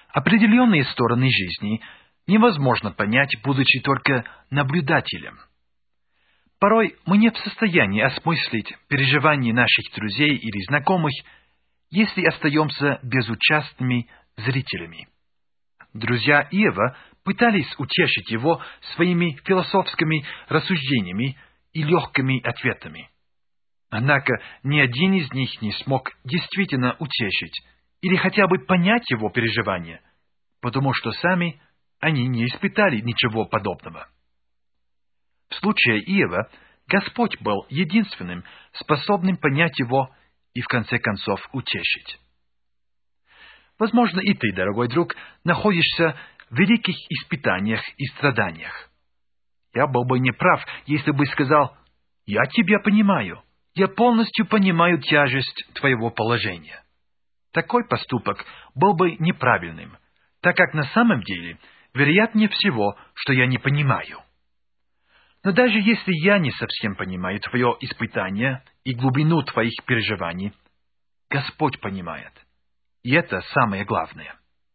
Определенные стороны жизни невозможно понять, будучи только наблюдателем. Порой мы не в состоянии осмыслить переживания наших друзей или знакомых, если остаемся безучастными зрителями. Друзья Иова пытались утешить его своими философскими рассуждениями и легкими ответами. Однако ни один из них не смог действительно утешить или хотя бы понять его переживания, потому что сами они не испытали ничего подобного. В случае Иова Господь был единственным, способным понять его и в конце концов утешить. Возможно, и ты, дорогой друг, находишься в великих испытаниях и страданиях. Я был бы неправ, если бы сказал: «Я тебя понимаю, я полностью понимаю тяжесть твоего положения». Такой поступок был бы неправильным, так как на самом деле вероятнее всего, что я не понимаю. Но даже если я не совсем понимаю твое испытание и глубину твоих переживаний, Господь понимает. И это самое главное.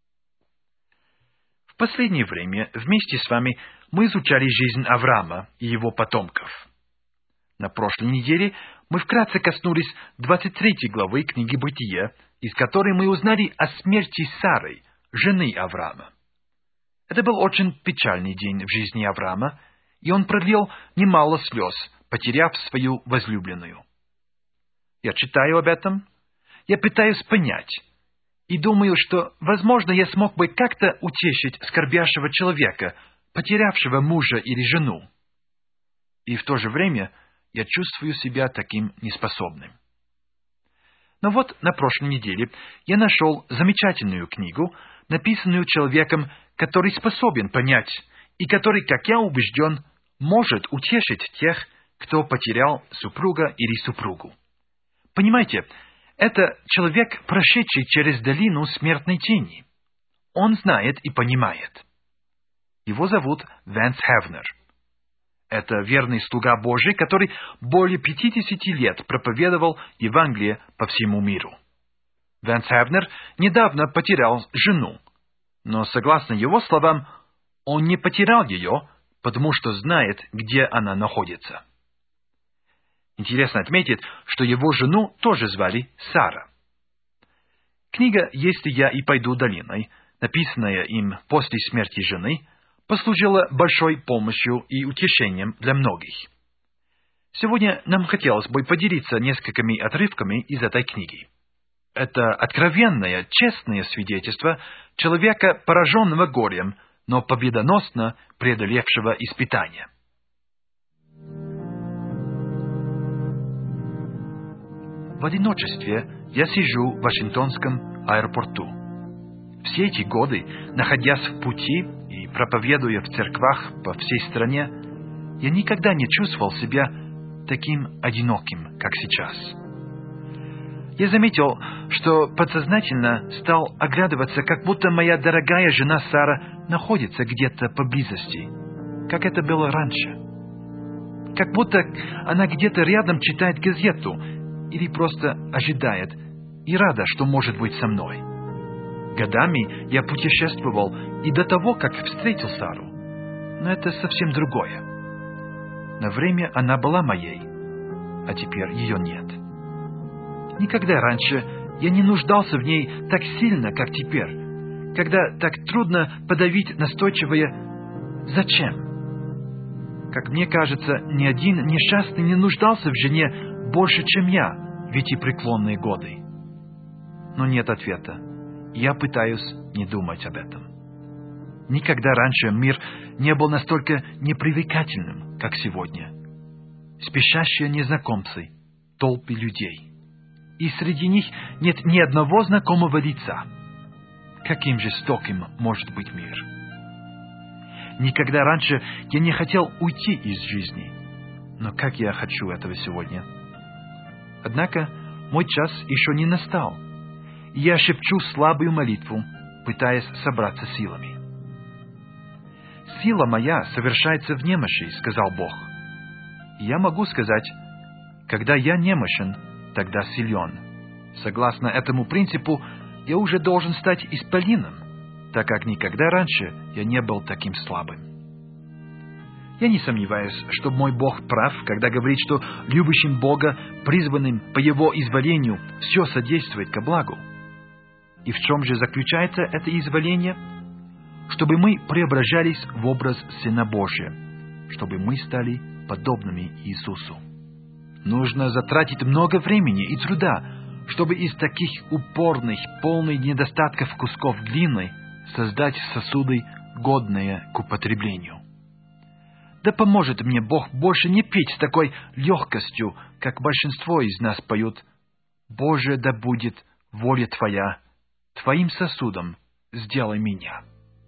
В последнее время вместе с вами мы изучали жизнь Авраама и его потомков. На прошлой неделе мы вкратце коснулись 23 главы книги Бытия, из которой мы узнали о смерти Сары, жены Авраама. Это был очень печальный день в жизни Авраама, и он пролил немало слез, потеряв свою возлюбленную. Я читаю об этом, я пытаюсь понять, и думаю, что, возможно, я смог бы как-то утешить скорбящего человека, потерявшего мужа или жену. И в то же время я чувствую себя таким неспособным. Но вот на прошлой неделе я нашел замечательную книгу, написанную человеком, который способен понять, и который, как я убежден, может утешить тех, кто потерял супруга или супругу. Понимаете, это человек, прошедший через долину смертной тени. Он знает и понимает. Его зовут Венс Хевнер. Это верный слуга Божий, который более 50 лет проповедовал Евангелие по всему миру. Венс Хевнер недавно потерял жену, но, согласно его словам, он не потерял ее, потому что знает, где она находится. Интересно отметить, что его жену тоже звали Сара. Книга «Если я и пойду долиной», написанная им после смерти жены, послужила большой помощью и утешением для многих. Сегодня нам хотелось бы поделиться несколькими отрывками из этой книги. Это откровенное, честное свидетельство человека, пораженного горем, но победоносно преодолевшего испытания. В одиночестве я сижу в Вашингтонском аэропорту. Все эти годы, находясь в пути и проповедуя в церквах по всей стране, я никогда не чувствовал себя таким одиноким, как сейчас. Я заметил, что подсознательно стал оглядываться, как будто моя дорогая жена Сара находится где-то поблизости, как это было раньше. Как будто она где-то рядом читает газету или просто ожидает и рада, что может быть со мной. Годами я путешествовал и до того, как встретил Сару, но это совсем другое. На время она была моей, а теперь ее нет. Никогда раньше я не нуждался в ней так сильно, как теперь, когда так трудно подавить настойчивое «зачем?». Как мне кажется, ни один несчастный не нуждался в жене больше, чем я в эти преклонные годы. Но нет ответа. Я пытаюсь не думать об этом. Никогда раньше мир не был настолько непривлекательным, как сегодня. Спешащие незнакомцы, толпы людей. И среди них нет ни одного знакомого лица. Каким жестоким может быть мир? Никогда раньше я не хотел уйти из жизни. Но как я хочу этого сегодня? Однако мой час еще не настал. И я шепчу слабую молитву, пытаясь собраться силами. «Сила моя совершается в немощи», — сказал Бог. И я могу сказать, когда я немощен, тогда силен. Согласно этому принципу, я уже должен стать исполином. так как никогда раньше я не был таким слабым. Я не сомневаюсь, что мой Бог прав, когда говорит, что любящим Бога, призванным по Его изволению, все содействует ко благу. И в чем же заключается это изволение? Чтобы мы преображались в образ Сына Божия, чтобы мы стали подобными Иисусу. Нужно затратить много времени и труда, чтобы из таких упорных, полных недостатков кусков глины создать сосуды, годные к употреблению. Да поможет мне Бог больше не петь с такой легкостью, как большинство из нас поют: «Боже, да будет воля Твоя, Твоим сосудом сделай меня».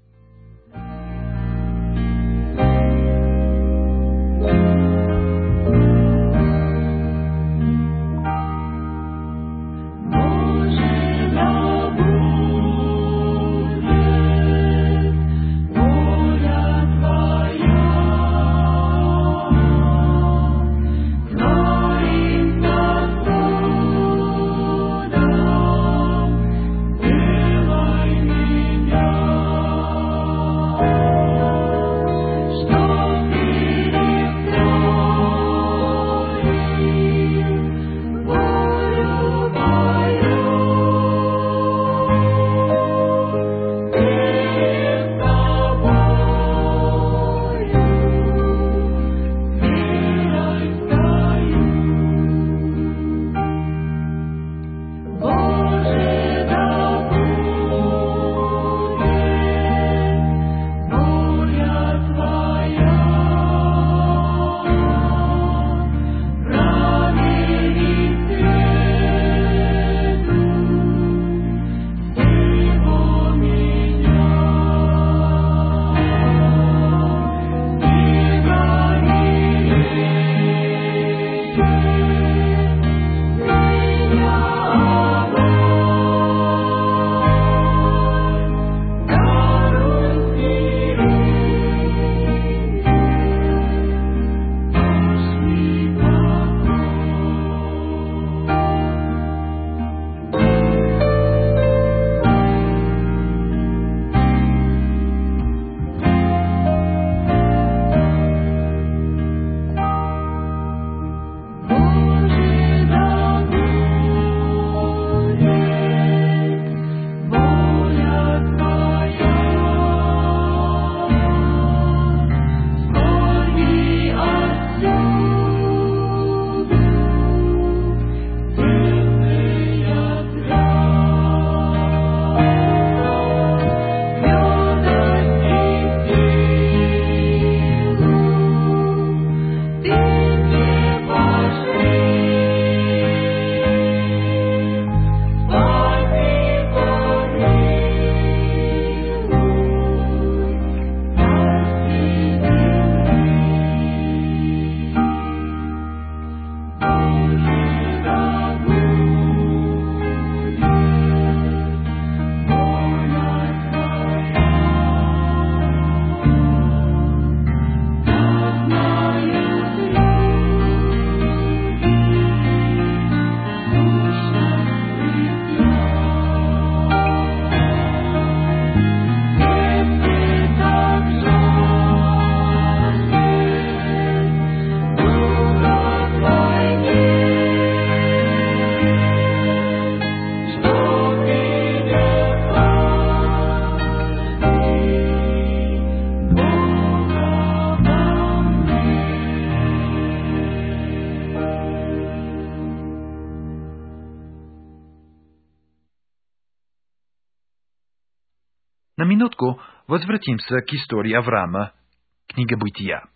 На минутку возвратимся к истории Авраама, книга Бытия.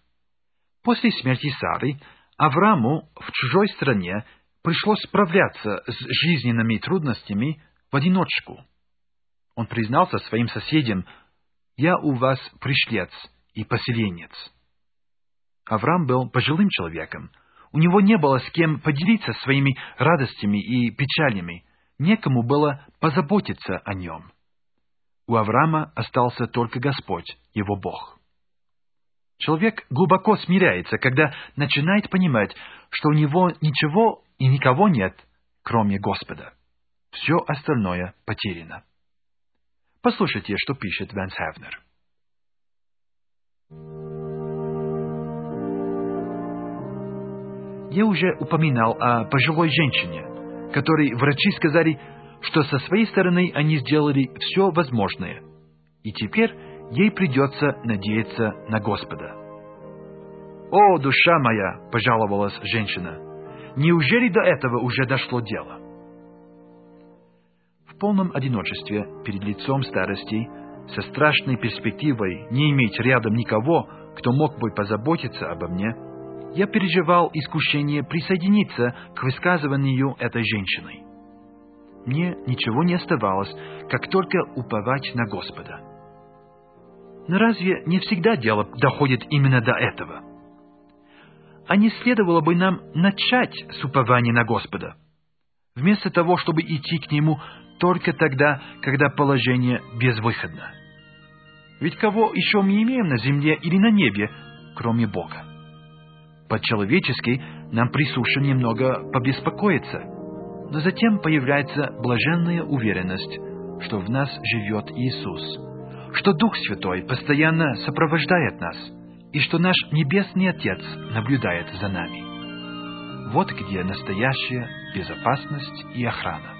После смерти Сары Аврааму в чужой стране пришлось справляться с жизненными трудностями в одиночку. Он признался своим соседям: «Я у вас пришлец и поселенец». Авраам был пожилым человеком. У него не было с кем поделиться своими радостями и печалями, некому было позаботиться о нем. У Авраама остался только Господь, его Бог. Человек глубоко смиряется, когда начинает понимать, что у него ничего и никого нет, кроме Господа. Все остальное потеряно. Послушайте, что пишет Венс Хевнер. Я уже упоминал о пожилой женщине, которой врачи сказали, что со своей стороны они сделали все возможное, и теперь ей придется надеяться на Господа. «О, душа моя!» — пожаловалась женщина. «Неужели до этого уже дошло дело?» В полном одиночестве перед лицом старости, со страшной перспективой не иметь рядом никого, кто мог бы позаботиться обо мне, я переживал искушение присоединиться к высказыванию этой женщины. Мне ничего не оставалось, как только уповать на Господа. Но разве не всегда дело доходит именно до этого? А не следовало бы нам начать с упования на Господа, вместо того, чтобы идти к Нему только тогда, когда положение безвыходно? Ведь кого еще мы имеем на земле или на небе, кроме Бога? По-человечески нам присуще немного побеспокоиться, но затем появляется блаженная уверенность, что в нас живет Иисус, что Дух Святой постоянно сопровождает нас, и что наш Небесный Отец наблюдает за нами. Вот где настоящая безопасность и охрана.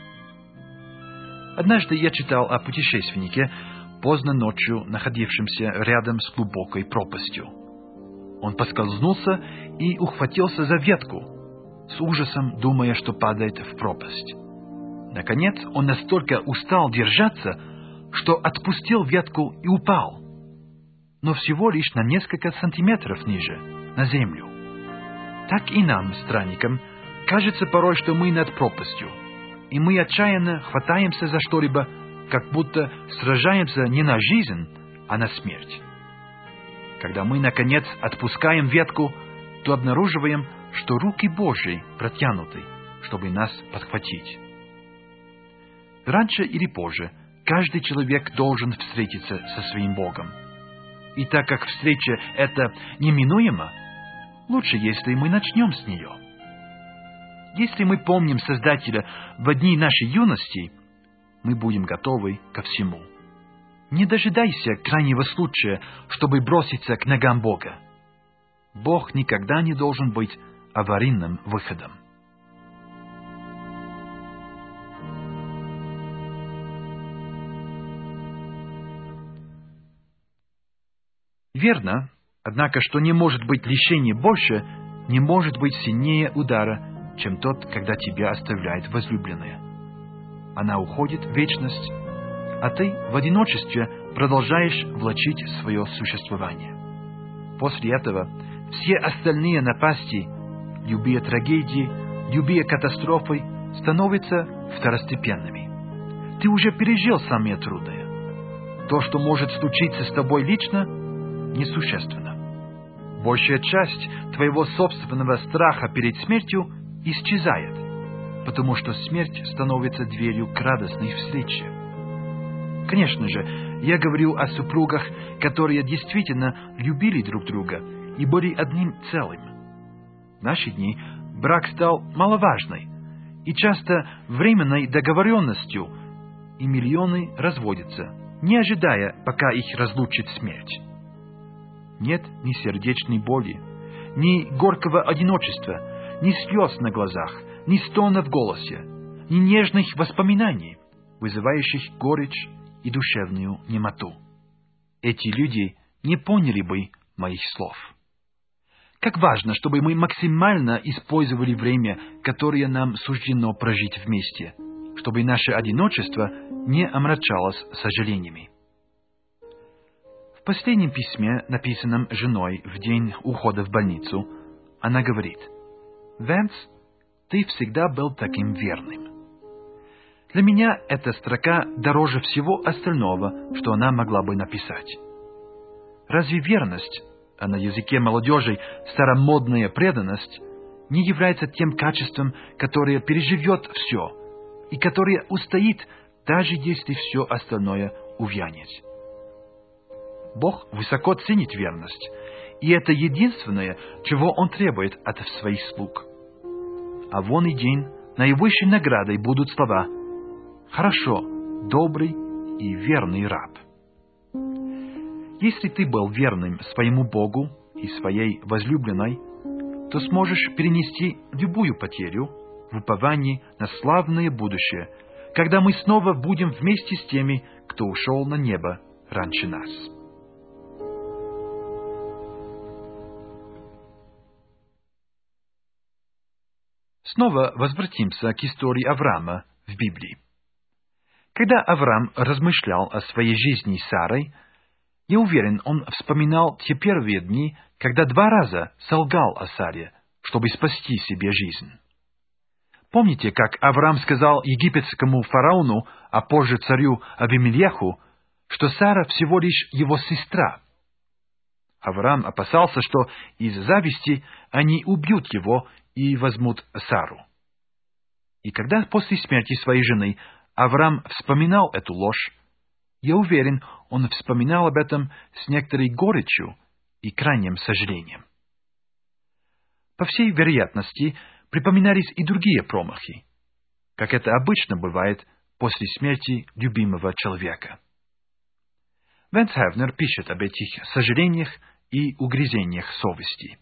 Однажды я читал о путешественнике, поздно ночью находившемся рядом с глубокой пропастью. Он поскользнулся и ухватился за ветку, с ужасом думая, что падает в пропасть. Наконец, он настолько устал держаться, что отпустил ветку и упал, но всего лишь на несколько сантиметров ниже, на землю. Так и нам, странникам, кажется порой, что мы над пропастью, и мы отчаянно хватаемся за что-либо, как будто сражаемся не на жизнь, а на смерть. Когда мы, наконец, отпускаем ветку, то обнаруживаем, что руки Божьи протянуты, чтобы нас подхватить. Раньше или позже каждый человек должен встретиться со своим Богом. И так как встреча эта неминуема, лучше, если мы начнем с нее. Если мы помним Создателя в дни нашей юности, мы будем готовы ко всему. Не дожидайся крайнего случая, чтобы броситься к ногам Бога. Бог никогда не должен быть аварийным выходом. Верно, однако, что не может быть лишения больше, не может быть сильнее удара, чем тот, когда тебя оставляет возлюбленная. Она уходит в вечность, а ты в одиночестве продолжаешь влачить свое существование. После этого все остальные напасти, любые трагедии, любые катастрофы становятся второстепенными. Ты уже пережил самое трудное. То, что может случиться с тобой лично, несущественно. Большая часть твоего собственного страха перед смертью исчезает, потому что смерть становится дверью к радостной встрече. Конечно же, я говорю о супругах, которые действительно любили друг друга и были одним целым. В наши дни брак стал маловажной и часто временной договоренностью, и миллионы разводятся, не ожидая, пока их разлучит смерть. Нет ни сердечной боли, ни горького одиночества, ни слез на глазах, ни стона в голосе, ни нежных воспоминаний, вызывающих горечь и душевную немоту. Эти люди не поняли бы моих слов. Как важно, чтобы мы максимально использовали время, которое нам суждено прожить вместе, чтобы наше одиночество не омрачалось сожалениями. В последнем письме, написанном женой в день ухода в больницу, она говорит: «Венс, ты всегда был таким верным». Для меня эта строка дороже всего остального, что она могла бы написать. Разве верность, а на языке молодежи старомодная преданность, не является тем качеством, которое переживет все и которое устоит, даже если все остальное увянет? Бог высоко ценит верность, и это единственное, чего Он требует от своих слуг. А вон и день наивысшей наградой будут слова: «Хорошо, добрый и верный раб. Если ты был верным своему Богу и своей возлюбленной, то сможешь перенести любую потерю в уповании на славное будущее, когда мы снова будем вместе с теми, кто ушел на небо раньше нас. Снова возвратимся к истории Авраама в Библии. Когда Авраам размышлял о своей жизни с Сарой, я уверен, он вспоминал те первые дни, когда 2 раза солгал о Саре, чтобы спасти себе жизнь. Помните, как Авраам сказал египетскому фараону, а позже царю Авимелеху, что Сара всего лишь его сестра? Авраам опасался, что из зависти они убьют его и возьмут Сару. И когда после смерти своей жены Авраам вспоминал эту ложь, я уверен, он вспоминал об этом с некоторой горечью и крайним сожалением. По всей вероятности, припоминались и другие промахи, как это обычно бывает после смерти любимого человека. Венс Хевнер пишет об этих сожалениях и угрызениях совести.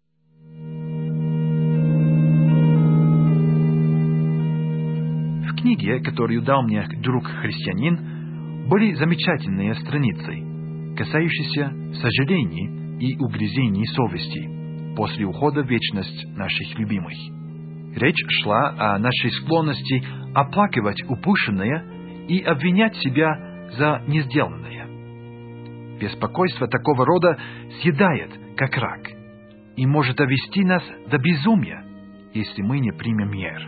В книге, которую дал мне друг-христианин, были замечательные страницы, касающиеся сожалений и угрызений совести после ухода в вечность наших любимых. Речь шла о нашей склонности оплакивать упущенное и обвинять себя за несделанное. Беспокойство такого рода съедает, как рак, и может довести нас до безумия, если мы не примем мер.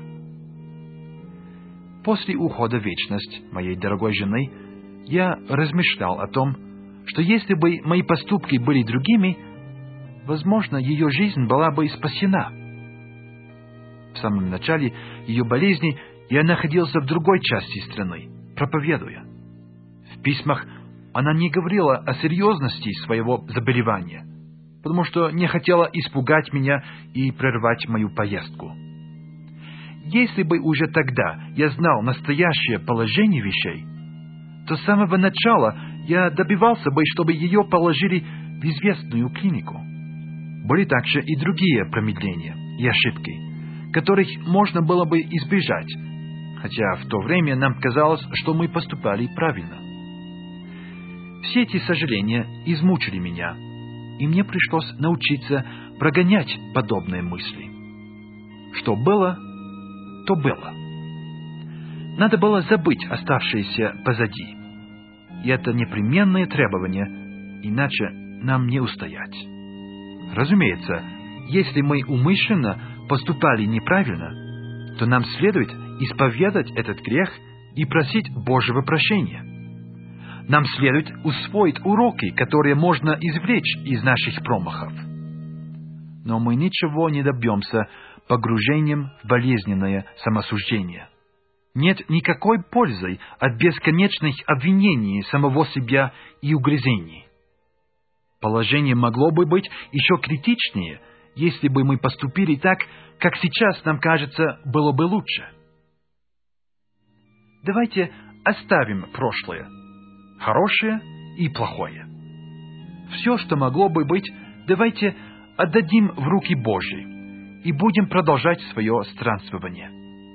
После ухода в вечность моей дорогой жены я размышлял о том, что если бы мои поступки были другими, возможно, ее жизнь была бы спасена. В самом начале ее болезни я находился в другой части страны, проповедуя. В письмах она не говорила о серьезности своего заболевания, потому что не хотела испугать меня и прервать мою поездку. Если бы уже тогда я знал настоящее положение вещей, то с самого начала я добивался бы, чтобы ее положили в известную клинику. Были также и другие промедления и ошибки, которых можно было бы избежать, хотя в то время нам казалось, что мы поступали правильно. Все эти сожаления измучили меня, и мне пришлось научиться прогонять подобные мысли. Что было, то было. Надо было забыть оставшееся позади. И это непременное требование, иначе нам не устоять. Разумеется, если мы умышленно поступали неправильно, то нам следует исповедать этот грех и просить Божьего прощения. Нам следует усвоить уроки, которые можно извлечь из наших промахов. Но мы ничего не добьемся погружением в болезненное самосуждение. Нет никакой пользы от бесконечных обвинений самого себя и угрызений. Положение могло бы быть еще критичнее, если бы мы поступили так, как сейчас нам кажется, было бы лучше. Давайте оставим прошлое, хорошее и плохое. Все, что могло бы быть, давайте отдадим в руки Божьи и будем продолжать свое странствование.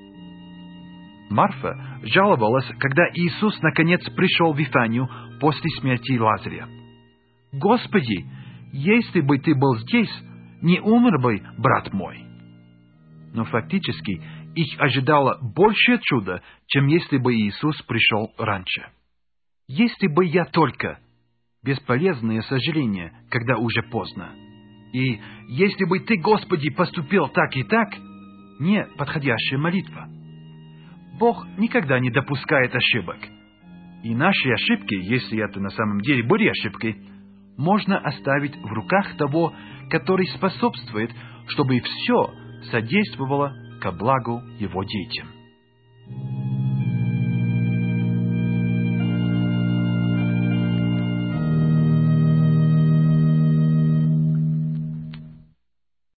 Марфа жаловалась, когда Иисус наконец пришел в Вифанию после смерти Лазаря. «Господи, если бы Ты был здесь, не умер бы брат мой». Но фактически их ожидало большее чудо, чем если бы Иисус пришел раньше. Если бы я только... Бесполезное сожаление, когда уже поздно. И если бы Ты, Господи, поступил так и так, не подходящая молитва. Бог никогда не допускает ошибок. И наши ошибки, если это на самом деле были ошибки, можно оставить в руках того, который способствует, чтобы все содействовало ко благу Его детям.